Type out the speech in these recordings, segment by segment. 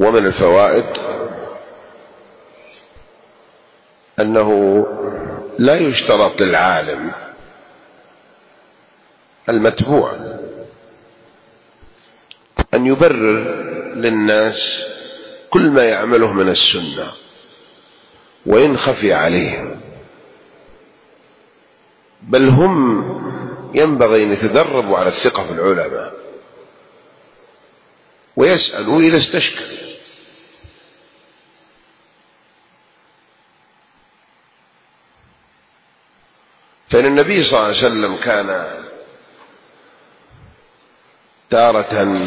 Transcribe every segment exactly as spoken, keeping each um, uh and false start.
ومن الفوائد أنه لا يشترط للعالم المتبوع أن يبرر للناس كل ما يعمله من السنة وإن خفي عليهم، بل هم ينبغي أن يتدربوا على الثقة في العلماء ويسألوا إذا استشكلوا. فإن النبي صلى الله عليه وسلم كان تارة،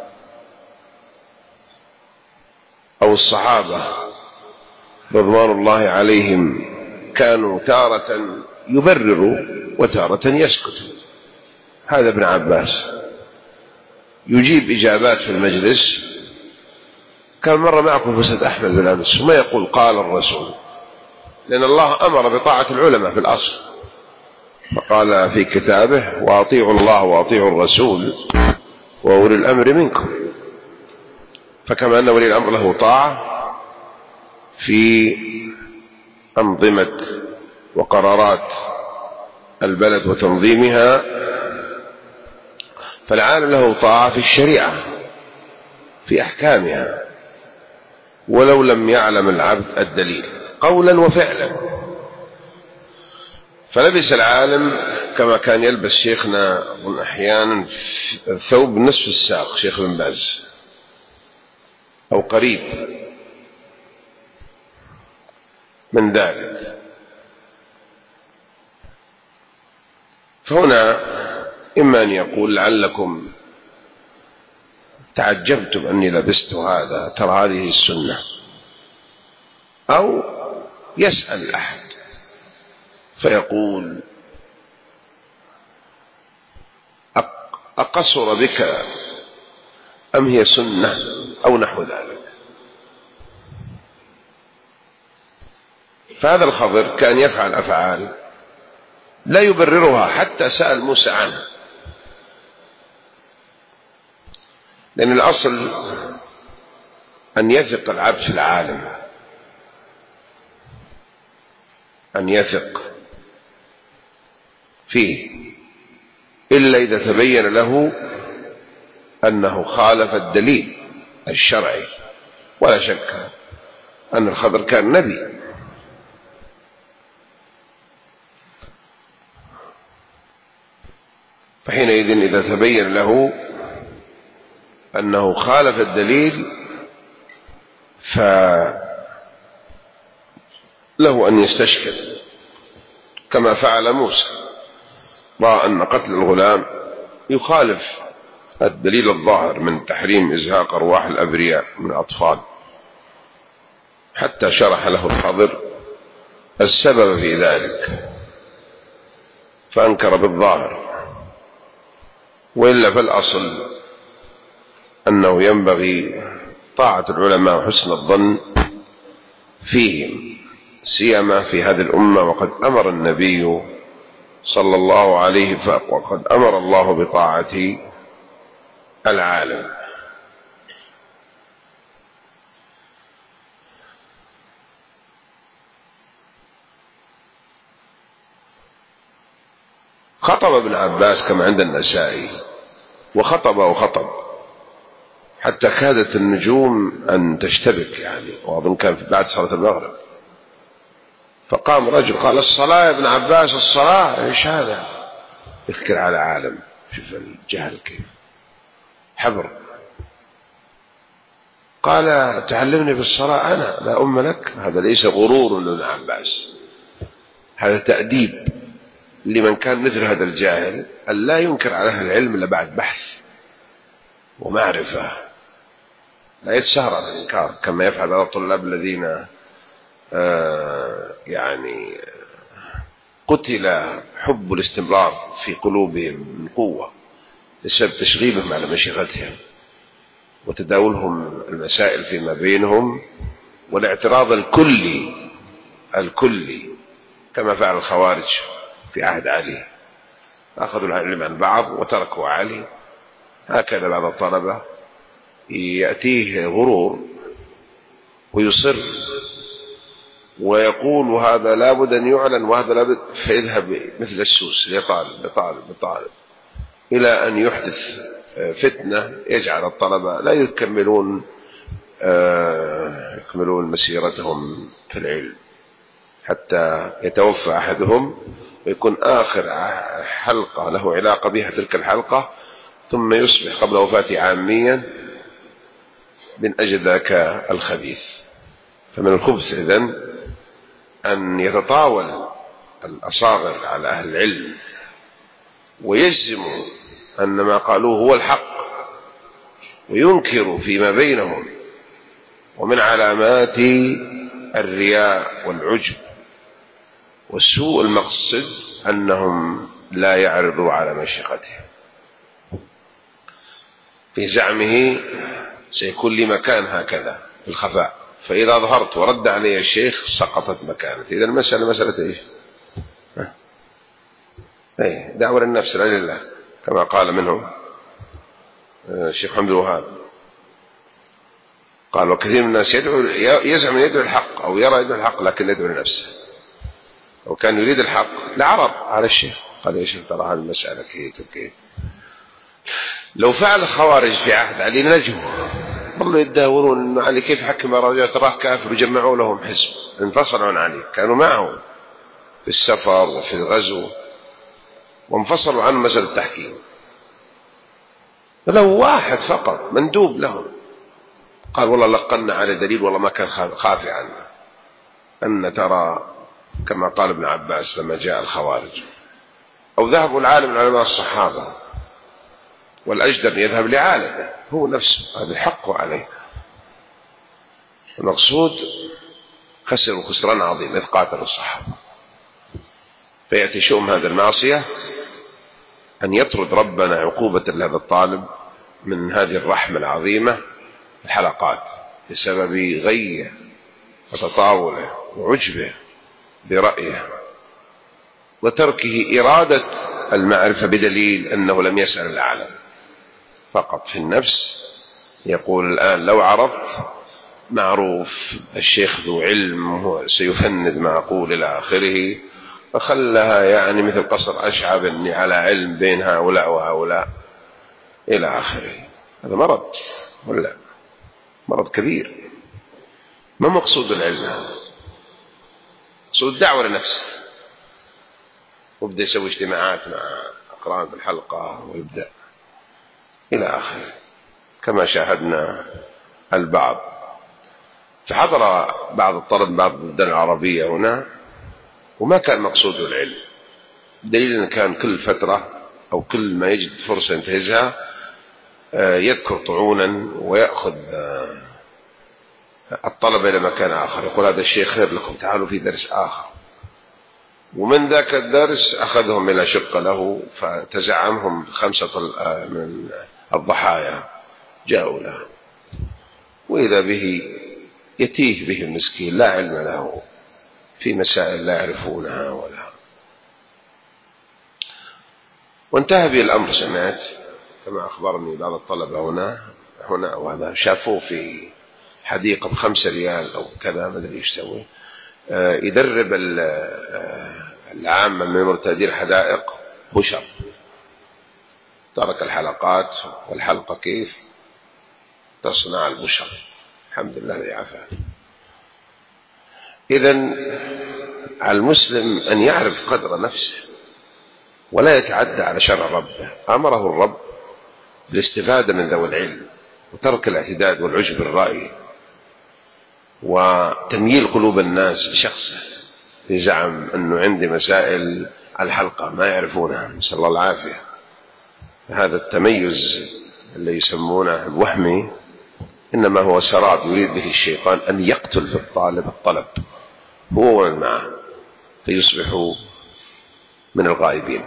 أو الصحابة رضوان الله عليهم كانوا تارة يبرروا وتارة يسكتوا. هذا ابن عباس يجيب إجابات في المجلس، كان مرة معكم فسد أحمد بن أنس وما يقول قال الرسول، لأن الله أمر بطاعة العلماء في الأصل، فقال في كتابه وأطيعوا الله وأطيعوا الرسول وأولي الأمر منكم. فكما أن ولي الأمر له طاعة في أنظمة وقرارات البلد وتنظيمها، فالعالم له طاعة في الشريعة في أحكامها ولو لم يعلم العبد الدليل قولا وفعلا. فلبس العالم كما كان يلبس شيخنا أحيانا ثوب نصف الساق، شيخ بن باز أو قريب من ذلك. فهنا إما أن يقول لعلكم تعجبتم أني لبست هذا، ترى هذه السنة، أو يسأل أحد فيقول أقصر بك أم هي سنة أو نحو ذلك. فهذا الخضر كان يفعل أفعال لا يبررها، حتى سأل موسى عنها، لأن الأصل أن يثق العبد في العالم، أن يثق فيه، إلا إذا تبين له أنه خالف الدليل الشرعي. ولا شك أن الخضر كان نبي، فحينئذ إذا تبين له أنه خالف الدليل فله أن يستشكل كما فعل موسى، رأى أن قتل الغلام يخالف الدليل الظاهر من تحريم إزهاق أرواح الأبرياء من الأطفال، حتى شرح له الخضر السبب في ذلك فأنكر بالظاهر. وإلا فالأصل أنه ينبغي طاعة العلماء وحسن الظن فيهم، سيما في هذه الأمة. وقد أمر النبي صلى الله عليه وسلم وقد أمر الله بطاعة العالم. خطب ابن عباس كما عند النسائي، وخطب وخطب حتى كادت النجوم أن تشتبك يعني، وأظن كان بعد صلاة المغرب. فقام رجل قال الصلاة يا ابن عباس، الصلاة. ايش هذا؟ يذكر على عالم، شوف الجهل كيف حبر. قال تعلمني بالصلاة أنا لا أم لك. هذا ليس غرور لابن عباس، هذا تأديب لمن كان مثل هذا الجاهل، أن لا ينكر على أهل العلم إلا بعد بحث ومعرفة، لا يتسهر على الإنكار كما يفعل بعض الطلاب الذين آه يعني قتل حب الاستمرار في قلوبهم من قوة بسبب تشغيبهم على مشيختهم وتداولهم المسائل فيما بينهم والاعتراض الكلي الكلي كما فعل الخوارج في عهد علي، أخذوا العلم عن بعض وتركوا علي. هكذا بعض الطلبة يأتيه غرور ويصر ويقول هذا لابد أن يعلن وهذا لابد، فيذهب مثل السوس ليطالب بطالب بطالب إلى أن يحدث فتنة يجعل الطلبة لا يكملون يكملون مسيرتهم في العلم حتى يتوفى أحدهم ويكون آخر حلقة له علاقة بها تلك الحلقة، ثم يصبح قبل وفاته عاميا من أجل ذاك الخبيث. فمن الخبث إذن أن يتطاول الأصاغر على أهل العلم ويجزموا أن ما قالوه هو الحق وينكروا فيما بينهم. ومن علامات الرياء والعجب والسوء المقصد أنهم لا يعرضوا على مشيخته، في زعمه سيكون لي مكان هكذا في الخفاء، فإذا ظهرت ورد علي الشيخ سقطت مكانتي. إذا المسألة مسألة إيش؟ أي دعوة للنفس لا لله، كما قال منهم الشيخ محمد الوهاب، قال وكثير من الناس يدعو يزعم أن يدعو الحق أو يرى يدعو الحق لكن يدعو لنفسه. لو كان يريد الحق لعرض على الشيخ قال يا شيخ ترى هذه المسألة كيف وكيف. لو فعل الخوارج في عهد علي نجوا، ظلوا يتداولون أن علي كيف حكم رجل تراه كافر وجمعوا لهم حزب، انفصلوا عن علي، كانوا معه في السفر وفي الغزو وانفصلوا عن مسألة التحكيم. فلو واحد فقط مندوب لهم قال والله لقنا على دليل والله ما كان خافي عنه، أن ترى كما قال ابن عباس لما جاء الخوارج، أو ذهبوا العالم من علماء الصحابة والأجدر يذهب لعالم هو نفسه، هذا الحق عليه. المقصود خسروا خسران عظيم إذ قاتلوا الصحابة. فيأتي شؤم هذا المعصية أن يطرد ربنا عقوبة لهذا الطالب من هذه الرحمة العظيمة الحلقات بسبب غيه وتطاوله وعجبه برأيه وتركه إرادة المعرفة بدليل أنه لم يسأل الأعلم، فقط في النفس يقول الآن لو عرضت معروف الشيخ ذو علم هو سيفند ما أقول إلى آخره، فخلها يعني مثل قصر أشعب أني على علم بين هؤلاء وهؤلاء إلى آخره. هذا مرض ولا مرض كبير. ما مقصود العلم؟ هذا مقصود الدعوة لنفسه، ويبدأ يسوي اجتماعات مع أقران في الحلقة ويبدأ إلى آخره كما شاهدنا البعض. فحضر بعض الطلب بعض البلدان العربية هنا وما كان مقصوده العلم، دليل أن كان كل فترة أو كل ما يجد فرصة ينتهزها يذكر طعونا ويأخذ الطلبة إلى مكان آخر، يقول هذا الشيء خير لكم تعالوا في درس آخر، ومن ذاك الدرس أخذهم إلى شقة له فتزعمهم خمسة من الضحايا جاءوا له، وإذا به يتيه به المسكين لا علم له في مسائل لا يعرفونها ولا. وانتهى به الأمر سمعت كما أخبرني بعض الطلبة هنا هنا وهذا شافوه في حديقة بخمسة ريال أو كذا ما أدري إيش يسوي، يدرب العامة من مرتادي الحدائق بشر، ترك الحلقات والحلقة كيف تصنع البشر، الحمد لله لا يعافى. إذن على المسلم أن يعرف قدر نفسه ولا يتعدى على شرع ربه. أمره الرب بالاستفادة من ذوي العلم وترك الاعتداد والعجب الرأي وتمييل قلوب الناس لشخصه في زعم أنه عندي مسائل الحلقة ما يعرفونها، نسأل الله العافية. هذا التميز اللي يسمونه الوهمي إنما هو سراب يريد به الشيطان أن يقتل في الطالب الطلب هو ومن معه فيصبحوا من الغائبين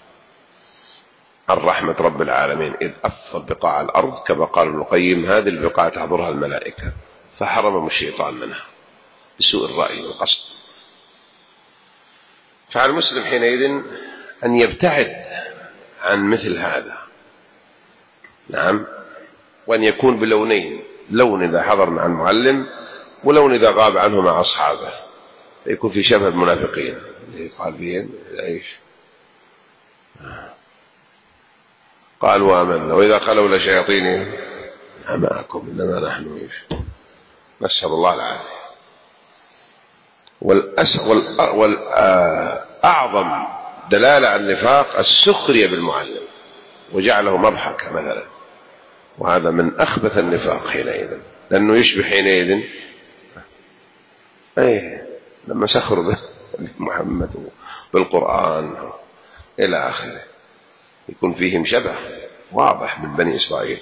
عن رحمة رب العالمين. إذ أفضل بقاع الأرض كما قال ابن القيم هذه البقاع تحضرها الملائكة فحرمهم الشيطان منها بسوء الرأي والقصد. فعلى المسلم حينئذ أن يبتعد عن مثل هذا، نعم، وأن يكون بلونين، لون إذا حضر مع المعلم ولو إذا غاب عنه مع أصحابه يكون في شبه المنافقين قال فيهم عيش قالوا آمنا وإذا خلوا لشياطين معكم إنما نحن عيش. نسأل الله العافية. والأعظم دلالة على النفاق السخرية بالمعلم وجعله مضحك مثلا، وهذا من أخبث النفاق حينئذ، لأنه يشبه حينئذ أيه لما سخروا بمحمد بالقرآن إلى آخره، يكون فيهم شبه واضح من بني إسرائيل.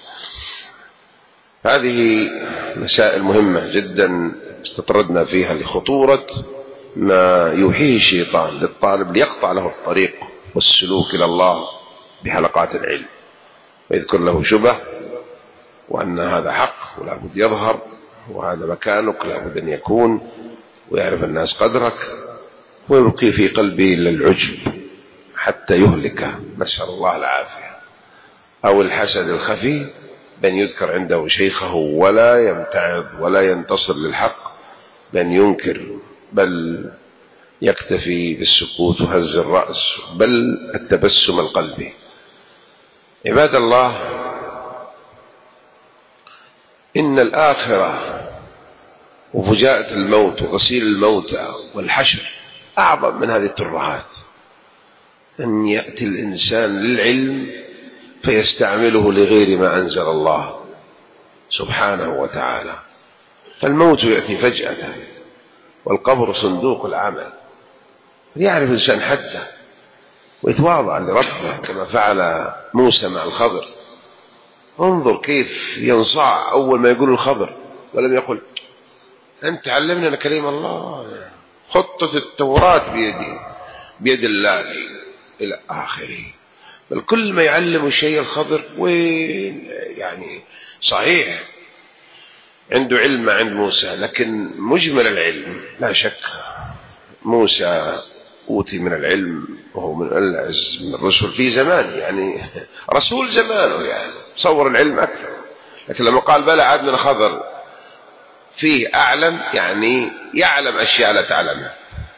هذه مسائل مهمة جدا استطردنا فيها لخطورة ما يوحيه الشيطان للطالب ليقطع له الطريق والسلوك إلى الله بحلقات العلم، ويذكر له شبه وأن هذا حق ولا بد يظهر، وهذا مكانك لا بد أن يكون، ويعرف الناس قدرك، ويلقي في قلبه إلا العجب حتى يهلكه، نسأل الله العافية. أو الحسد الخفي بأن يذكر عنده شيخه ولا يمتعظ ولا ينتصر للحق، بأن ينكر بل يكتفي بالسكوت وهز الرأس بل التبسم القلبي. عباد الله، إن الآخرة وفجاءة الموت وغسيل الموتى والحشر أعظم من هذه الترهات. أن يأتي الإنسان للعلم فيستعمله لغير ما أنزل الله سبحانه وتعالى، فالموت يأتي فجأة والقبر صندوق العمل. يعرف الإنسان حده ويتواضع لربه كما فعل موسى مع الخضر. انظر كيف ينصاع أول ما يقول الخضر، ولم يقل أنت علمنا كلام الله، خطة التوراة بيدي بيد الله إلى آخره. بل كل ما يعلم شيء الخضر وين يعني صحيح عنده علم عند موسى، لكن مجمل العلم لا شك موسى أوتي من العلم وهو من العز من الرسل في زمان، يعني رسول زمانه، يعني تصور العلم أكثر. لكن لما قال بلى عاد من الخضر فيه أعلم، يعني يعلم أشياء لا تعلمها.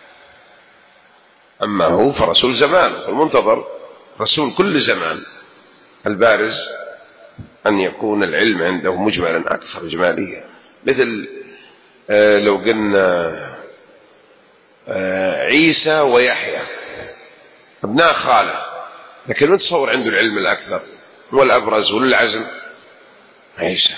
أما هو فرسول زمان، المنتظر رسول كل زمان البارز أن يكون العلم عنده مجملا أكثر إجمالية. مثل آه لو قلنا آه عيسى ويحيى ابناء خالة، لكن من تصور عنده العلم الأكثر والأبرز والعزم؟ عيسى،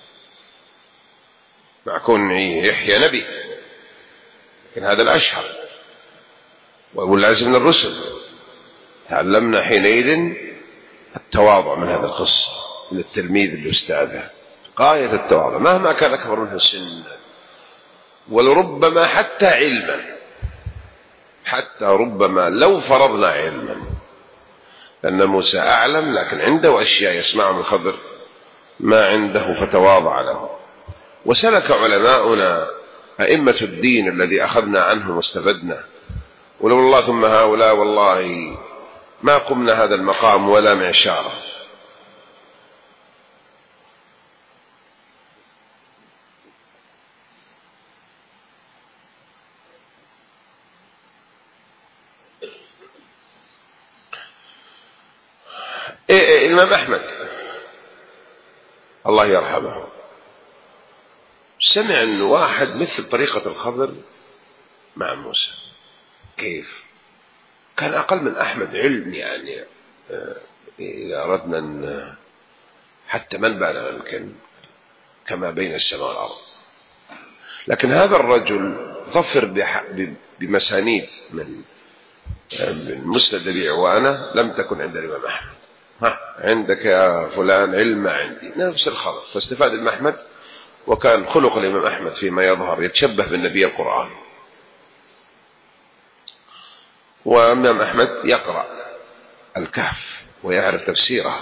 مع كون يحيى نبي لكن هذا الأشهر والعزم من الرسل. تعلمنا حينئذ التواضع من هذا القصة، من التلميذ الأستاذ غاية التواضع مهما كان أكبر منه سنا، ولربما حتى علما، حتى ربما لو فرضنا علما، لأن موسى أعلم لكن عنده أشياء يسمعها من الخضر ما عنده فتواضع له. وسلك علماؤنا أئمة الدين الذي أخذنا عنهم واستفدنا، ولو الله ثم هؤلاء والله ما قمنا هذا المقام ولا معشاره. إيه إيه الإمام أحمد الله يرحمه سمع أن واحد مثل طريقة الخضر مع موسى. كيف؟ كان أقل من أحمد علم، يعني إذا أردنا أن حتى من بالغ يمكن كما بين السماء والأرض. لكن هذا الرجل ظفر بمسانيد من مسند أبي عوانة لم تكن عند الإمام أحمد. ها عندك يا فلان علم ما عندي، نفس الخبر. فاستفاد الإمام أحمد، وكان خلق الإمام أحمد فيما يظهر يتشبه بالنبي القرآن. والإمام أحمد يقرأ الكهف ويعرف تفسيرها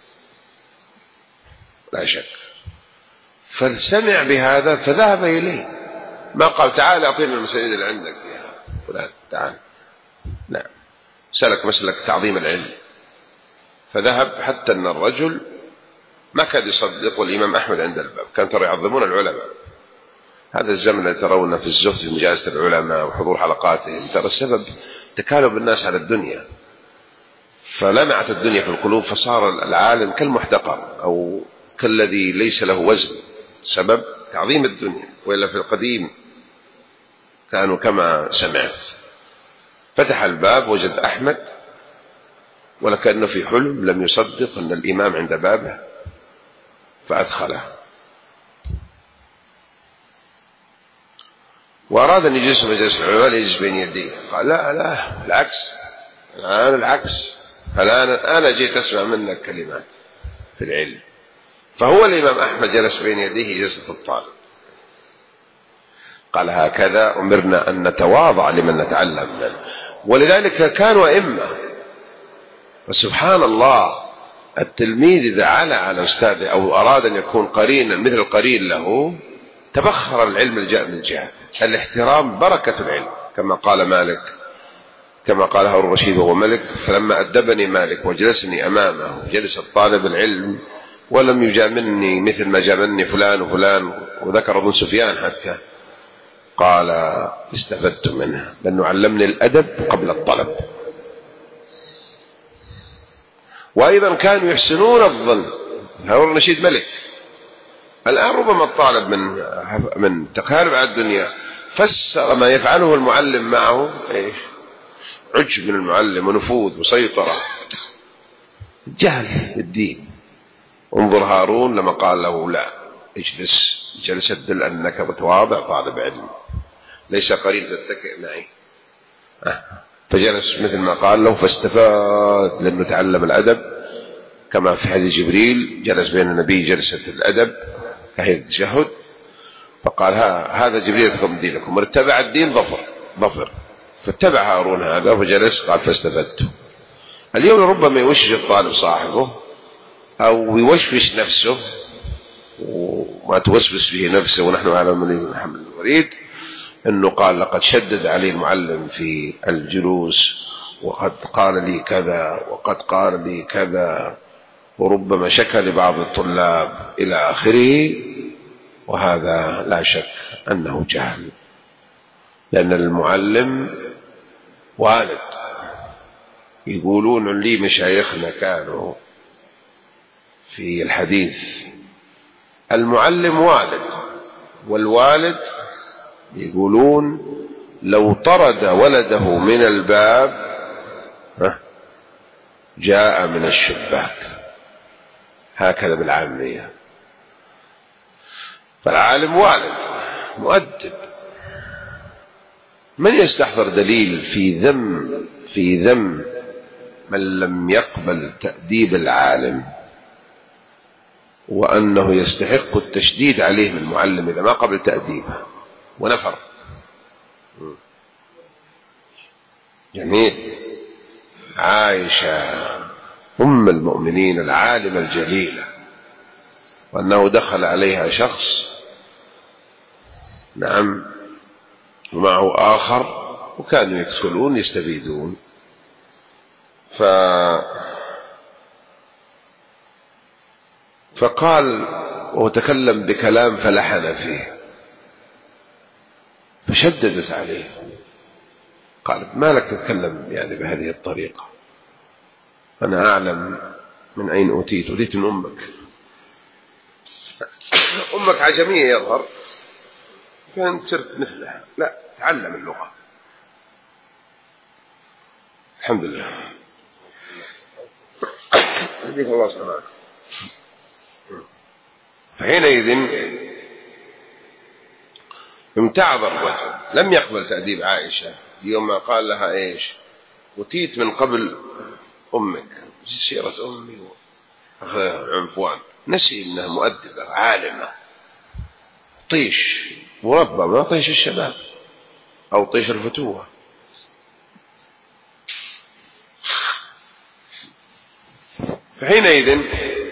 لا شك، فسمع بهذا فذهب إليه، ما قال تعال أعطينا المسائل اللي عندك يا فلان تعال، نعم سلك مسلك تعظيم العلم. فذهب حتى أن الرجل ما كاد يصدق، والإمام أحمد عند الباب كان ترى يعظمون العلماء، هذا الزمن الذي ترون في الزهد في مجالس العلماء وحضور حلقاتهم، ترى السبب تكالب الناس على الدنيا، فلمعت الدنيا في القلوب، فصار العالم كالمحتقر أو كالذي ليس له وزن، سبب تعظيم الدنيا. وإلا في القديم كانوا كما سمعت، فتح الباب وجد أحمد ولكأنه في حلم، لم يصدق أن الإمام عند بابه فأدخله، وأراد أن يجلس مجلس العلماء يجلس بين يديه، قال لا لا العكس، أنا العكس، فالآن أنا جيت أسمع منك كلمات في العلم. فهو الإمام أحمد جلس بين يديه جلسة الطالب، قال هكذا أمرنا أن نتواضع لمن نتعلم منه. ولذلك كانوا أئمة، وسبحان الله التلميذ إذا علا على أستاذه أو أراد أن يكون قرينا مثل القرين له تبخر العلم الجاء من الجهة. الاحترام بركة العلم، كما قال مالك، كما قال هارون الرشيد وهو ملك، فلما أدبني مالك وجلسني أمامه جلس الطالب العلم ولم يجاملني مثل ما جاملني فلان وفلان، وذكر ابن سفيان حتى، قال استفدت منه لأنه علمني الأدب قبل الطلب. وأيضا كانوا يحسنون الظن، هارون الرشيد ملك، الآن ربما الطالب من من تقارب على الدنيا فسر ما يفعله المعلم معه إيش؟ عجب من المعلم ونفوذ وسيطرة، جهل بالدين. انظر هارون لما قال له لا اجلس، جلس تدل أنك متواضع طالب علم ليس قريب تتكئ معي، فجلس مثل ما قال له فاستفاد، لأنه تعلم الأدب كما في حديث جبريل جلس بين النبي جلسة الأدب كهي التشهد، فقال ها هذا جبريل لكم دينكم، ارتبع الدين ظفر ظفر، فاتبع هارون هذا فجلس قال فاستفدت. اليوم ربما يوشش الطالب صاحبه أو يوشوش نفسه، وما توسوس به نفسه ونحن على من محمد الوريد أنه قال لقد شدد عليه المعلم في الجلوس وقد قال لي كذا وقد قال لي كذا، وربما شكى لبعض الطلاب إلى آخره، وهذا لا شك أنه جهل، لأن المعلم والد. يقولون لي مشايخنا كانوا في الحديث المعلم والد، والوالد يقولون لو طرد ولده من الباب جاء من الشباك، هكذا بالعامية. فالعالم والد مؤدب. من يستحضر دليل في ذم في ذم من لم يقبل تأديب العالم، وأنه يستحق التشديد عليه من المعلم إذا ما قبل تأديبه ونفر؟ جميل. عائشة أم المؤمنين العالمة الجليلة، وأنه دخل عليها شخص نعم ومعه آخر، وكانوا يدخلون يستبيدون، ف فقال وتكلم بكلام فلحن فيه، فشددت عليه، قالت ما لك تتكلم يعني بهذه الطريقة، أنا أعلم من أين أوتيت، أوتيت من أمك، أمك عجمية يظهر، كانت صرت مثلها، لا تعلم اللغة. الحمد لله يهديك الله سبحانه. فحينئذ امتعض الرجل، لم يقبل تأديب عائشة يوم ما قال لها ايش أوتيت من قبل أمك، سيرة أمي عنفوان، نسي إنها مؤدبة عالمة، طيش مربى، ما طيش الشباب أو طيش الفتوة. فحينئذ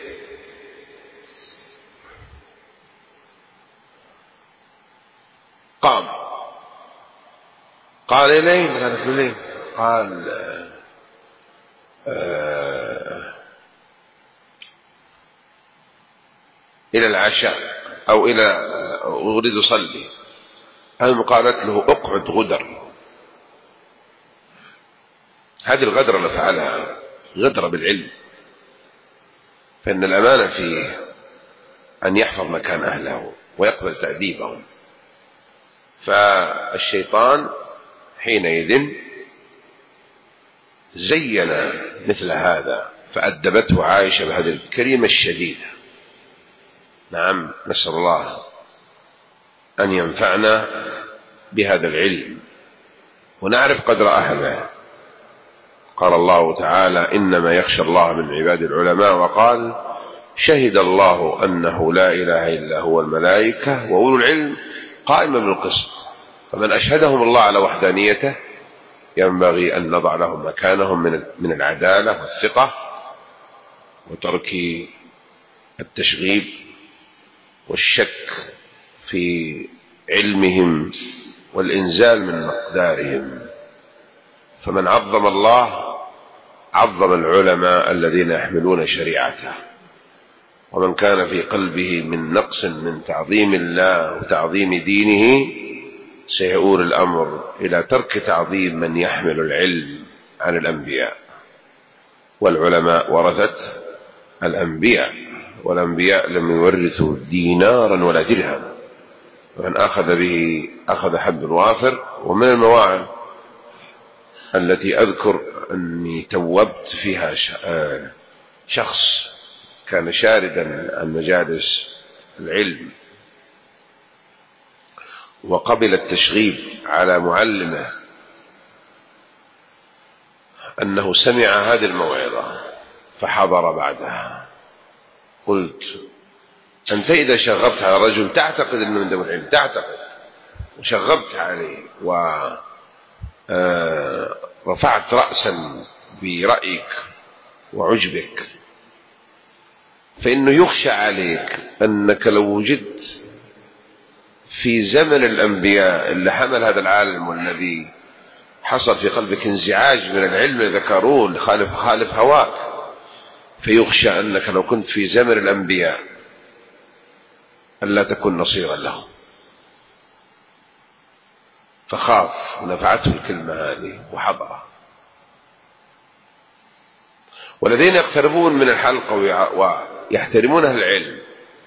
قام، قال إليه، قالت إليه، قال آه إلى العشاء أو إلى أريد أصلي، أم قالت له اقعد غدر. هذه الغدرة اللي فعلها غدرة بالعلم، فإن الأمانة فيه أن يحفظ مكان أهله ويقبل تأديبهم. فالشيطان حينئذ زين مثل هذا، فأدبته عائشة بهذه الكلمة الشديدة. نعم، نسأل الله أن ينفعنا بهذا العلم ونعرف قدر أهله. قال الله تعالى: إنما يخشى الله من عباد العلماء، وقال: شهد الله أنه لا إله إلا هو الملائكة وأولو العلم قائما بالقسط. فمن أشهدهم الله على وحدانيته ينبغي أن نضع لهم مكانهم من العدالة والثقة وترك التشغيب والشك في علمهم والإنزال من مقدارهم. فمن عظم الله عظم العلماء الذين يحملون شريعته، ومن كان في قلبه من نقص من تعظيم الله وتعظيم دينه سيؤول الأمر إلى ترك تعظيم من يحمل العلم عن الأنبياء. والعلماء ورثة الأنبياء، والأنبياء لم يورثوا دينارا ولا درهم، ومن أخذ به أخذ حب وافر. ومن المواعظ التي أذكر أني توبت فيها شخص كان شاردا عن مجالس العلم وقبل التشغيب على معلمه أنه سمع هذه الموعظة فحضر بعدها. قلت: أنت إذا شغبت على رجل تعتقد أنه من ذوي العلم، تعتقد وشغبت عليه ورفعت رأسا برأيك وعجبك، فإنه يخشى عليك أنك لو وجدت في زمن الأنبياء اللي حمل هذا العالم والنبي حصل في قلبك انزعاج من العلم اللي ذكروه لخالف خالف هواك، فيخشى أنك لو كنت في زمن الأنبياء ألا تكون نصيرا له. فخاف ونفعته الكلمة هذه وحضره. والذين يقتربون من الحلقة ويحترمون أهل العلم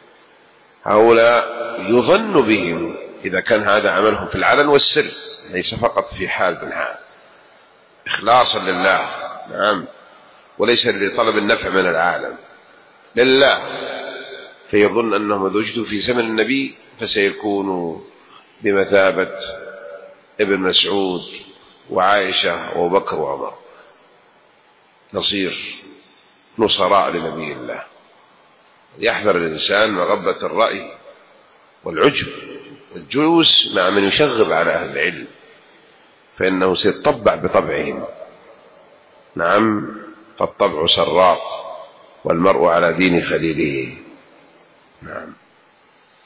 هؤلاء يظن بهم إذا كان هذا عملهم في العلن والسر، ليس فقط في حال من حال، إخلاصا لله. نعم، وليس لطلب النفع من العالم، لله. فيظن أنهم إذا وجدوا في زمن النبي فسيكونوا بمثابة ابن مسعود وعائشة وأبو بكر وعمر، نصير نصراء لنبي الله. يحذر الإنسان مغبة الرأي والعجب والجلوس مع من يشغب على أهل العلم، فإنه سيتطبع بطبعهم. نعم، فالطبع سراق والمرء على دين خليله. نعم.